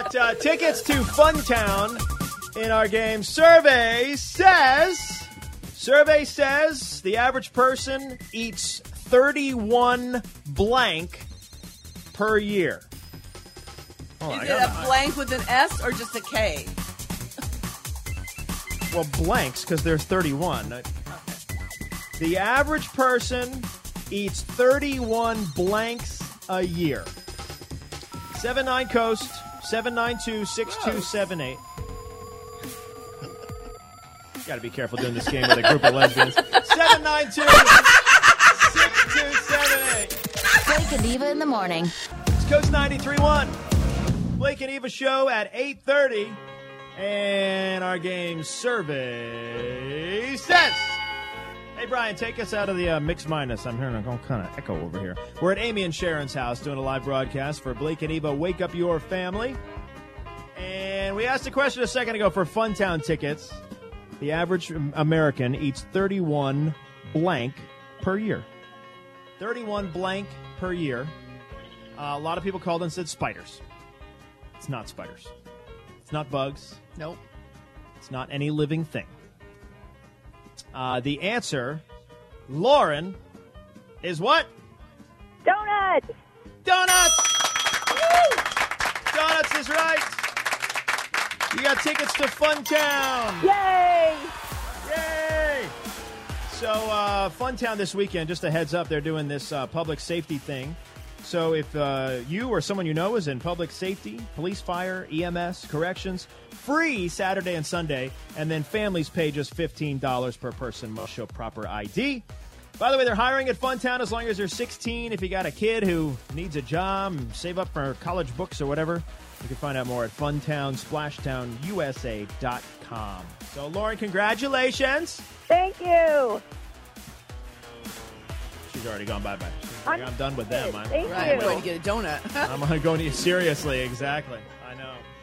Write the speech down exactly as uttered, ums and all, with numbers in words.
got uh, tickets to Funtown in our game. Survey says, survey says the average person eats thirty-one blank per year. Oh, Is it a blank with an S or just a K? Well, blanks, because there's thirty-one. Okay. The average person eats thirty-one blanks a year. seven nine Coast, seven nine two, six two seven eight. Got to be careful doing this game with a group of lesbians. seven nine two, six two seven eight. Blake and Eva in the morning. It's Coast ninety-three point one. Blake and Eva show at eight thirty. And our game survey says... Hey, Brian, take us out of the uh, mix minus. I'm hearing a kind of echo over here. We're at Amy and Sharon's house doing a live broadcast for Blake and Eva Wake Up Your Family. And we asked a question a second ago for Funtown tickets. The average American eats thirty-one blank per year. thirty-one blank per year. Uh, a lot of people called and said spiders. It's not spiders. It's not bugs. Nope. It's not any living thing. Uh, the answer, Lauren, is what? Donuts. Donuts. Woo! Donuts is right. You got tickets to Funtown. Yay! Yay! So uh, Funtown this weekend, just a heads up, they're doing this uh, public safety thing. So if uh, you or someone you know is in public safety, police, fire, E M S, corrections, free Saturday and Sunday, and then families pay just fifteen dollars per person, must show proper I D. By the way, they're hiring at Funtown as long as you're sixteen. If you got a kid who needs a job, save up for college books or whatever, you can find out more at funtown splashtown u s a dot com. So, Lauren, congratulations. Thank you. She's already gone bye-bye. She's like, I'm done with them. I'm, Thank Right, I'm you. going to get a donut. I'm going to go to you seriously, exactly. I know.